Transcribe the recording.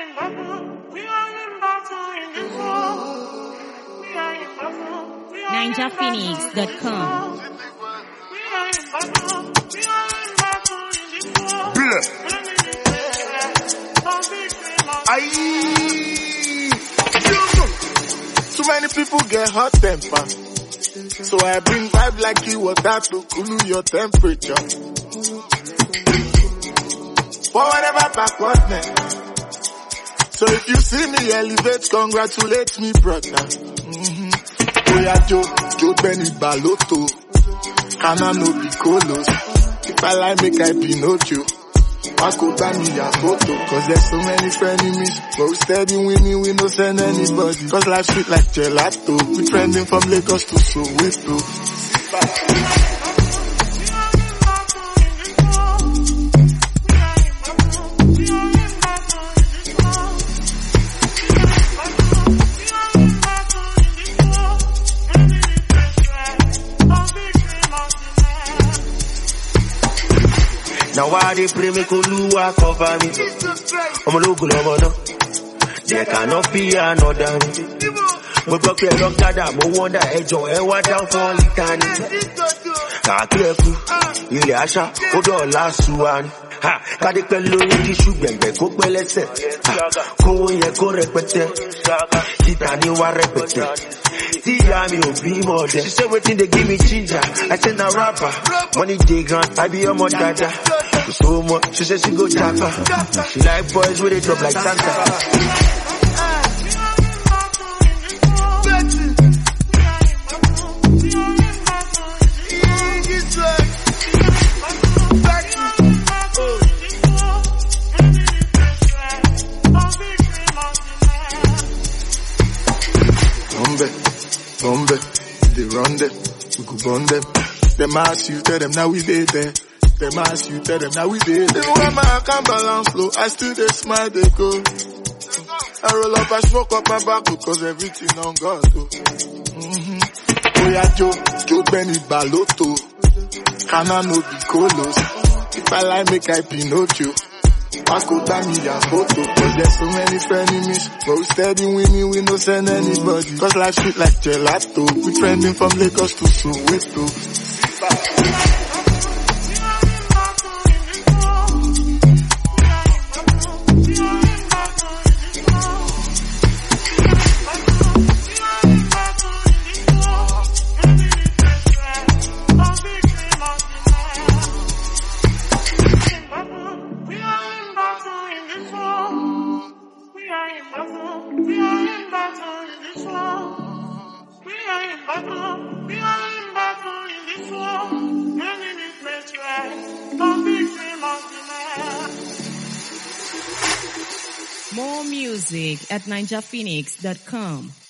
NinjaPhoenix.com. Too many people get hot temper, so I bring vibe like you water to cool your temperature. For whatever backwardness. So if you see me elevate, congratulate me, brother. Oya Joe Benny Baloto, Kana no be colos. If I like, make I Pinocchio. I could buy me a photo, cause there's so many frenemies. But we steady winning, we no send anybody. Cause life sweet like gelato. We trending from Lagos to Soweto. Now why they pray me Oluwa cover me? I'm a local no. There cannot be another me. Mo gbọ́ pé ẹ̀rọ gádà mo wọ́ndà ẹjọ́ ẹ wá down for litani. Kàkí ẹkú, ilẹ̀ àṣà, ó dọ̀ọ̀lá ṣùwáni. Kádé pẹ́ lórí tíṣù gbẹ̀gbẹ̀ kó pẹ́ lẹ́sẹ̀. Kówó yẹ kó rẹpẹtẹ, títà ní wá rẹpẹtẹ. Tí ìyá mi ò bí mọ̀ ọ̀dẹ. She say wetin dey give me ginger, I say na rapper. Money dey grand, I be ọmọ dada. So much, she said she go japa. She like boys with it drop like Santa. Bombe, they run them, we go burn them. Them ask you, tell them now we dey there. Them ask you, tell them now we dey there. When my account balance low, I still dey smile, they go. I roll up, I smoke up my back because everything on God. Oya Joe Benny Baloto, Kana no be colos. If I like, make I Pinocchio. I could buy me a photo, cause there's so many frenemies. But we steady winning, we no send anybody. Cause life sweet like gelato. We trending from Lagos to Soweto. More music at NinjaPhoenix.com.